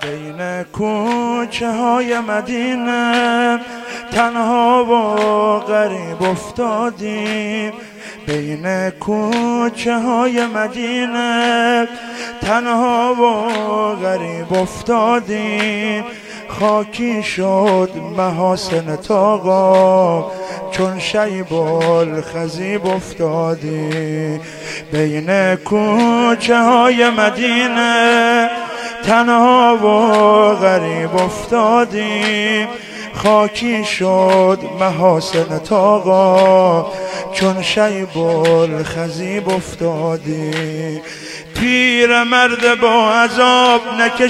بین کوچه های مدینه تنها و غریب افتادیم، بین کوچه های مدینه تنها و غریب افتادیم. خاکی شد محاسن طاقا چون شیب الخضیب افتادیم، بین کوچه های مدینه تنها و غریب افتادیم. خاکی شد محاسن طاقا چون شیب الخضیب افتادیم. پیر مرد با عذاب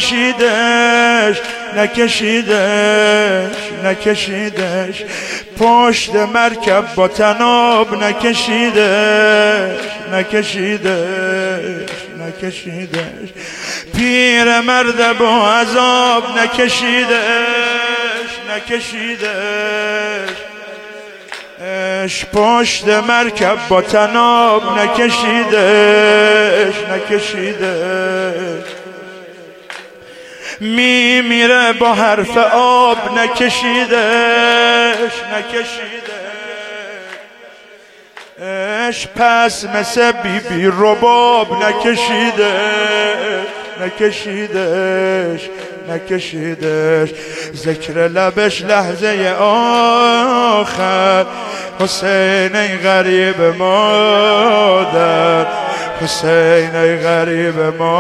نکشیدش پشت مرکب با تناب نکشیدش پیر مرد با عذاب نکشیدش پشت مرکب با تناب نکشیدش میمیره با حرف آب نکشیدش پس مثل بی رباب نکشیدش ذکر لبش لحظه آخر حسین ای غریب مادر، حسین ای غریب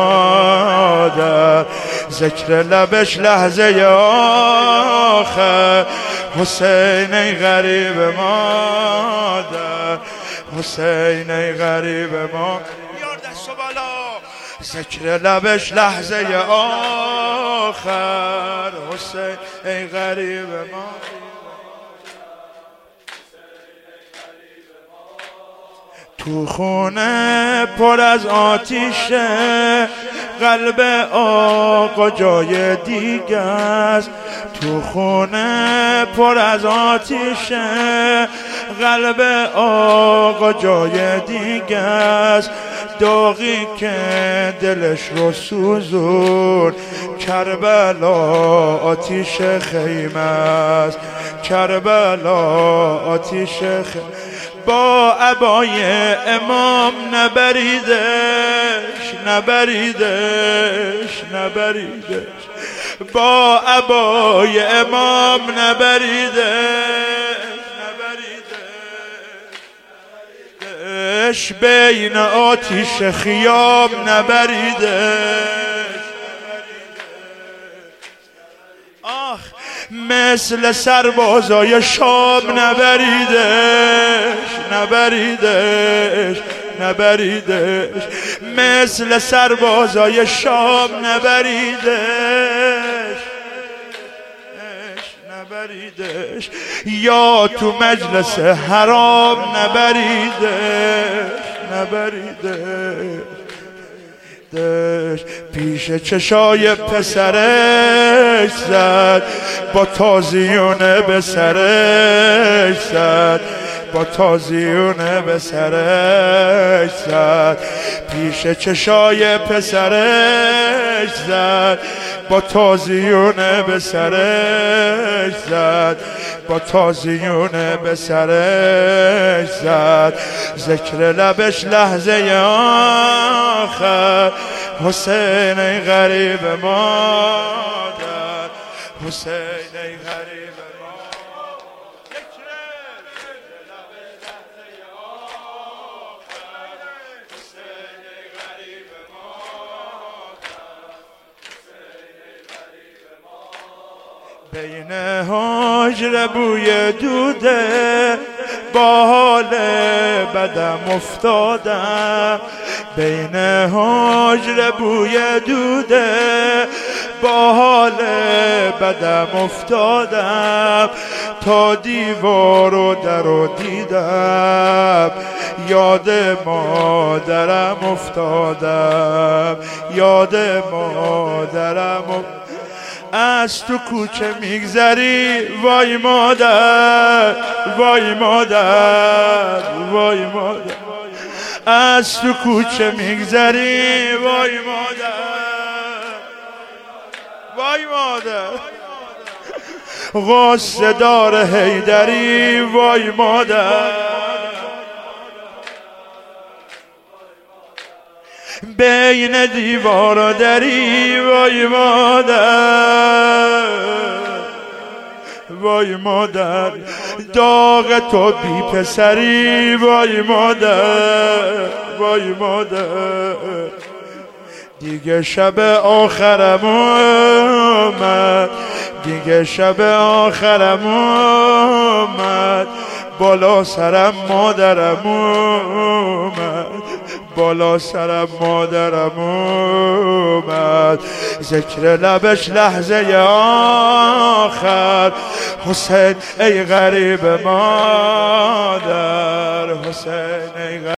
مادر ذکر لبش لحظه آخر حسین ای غریب مادر، حسین ای غریب مادر یار دست و بالا ذکر لبش لحظه آخر حسین ای غریب مادر. تو خونه پر از آتیشه قلب آقا جای دیگه است، تو خونه پر از آتیشه قلب آقا جای دیگه است. داغی که دلش رو سوزون کربلا آتیش خیمه است، کربلا آتیش خیمه. با عبای امام نبریدش با عبای امام نبریدش بین آتیش خیام نبریدش. آخ مثل سربازای شام نبریدش مثل سربازای شام نبریدش یا تو مجلس حرام نبریدش پیش چشای پسرش زد با تازیونه به سرش زد با تازیونه به سرش زد پیش چشای پسرش زد با تازیونه به سرش زد با تازیونه به سرش زد ذکر لبش لحظه آخر حسین ای غریب مادر، حسین ای غریب بین حجر بوی دوده با حال بدم افتادم، بین حجر بوی دوده با حال بدم افتادم. تا دیوار و در رو دیدم یاد مادرم افتادم، یاد مادرم از تو کوچه میگذری وای مادر، وای مادر، وای مادر از تو کوچه میگذری وای مادر، وای مادر غصه دار حیدری وای مادر بین دیوار و دری وای مادر وای مادر داغ تو بی پسری وای مادر وای مادر دیگه شب آخرم اومد دیگه شب آخرم اومد بالا سرم مادرم اومد بالا سرم مادرم اومد ذکر لبش لحظه آخر حسین ای غریب مادر حسین ای غریب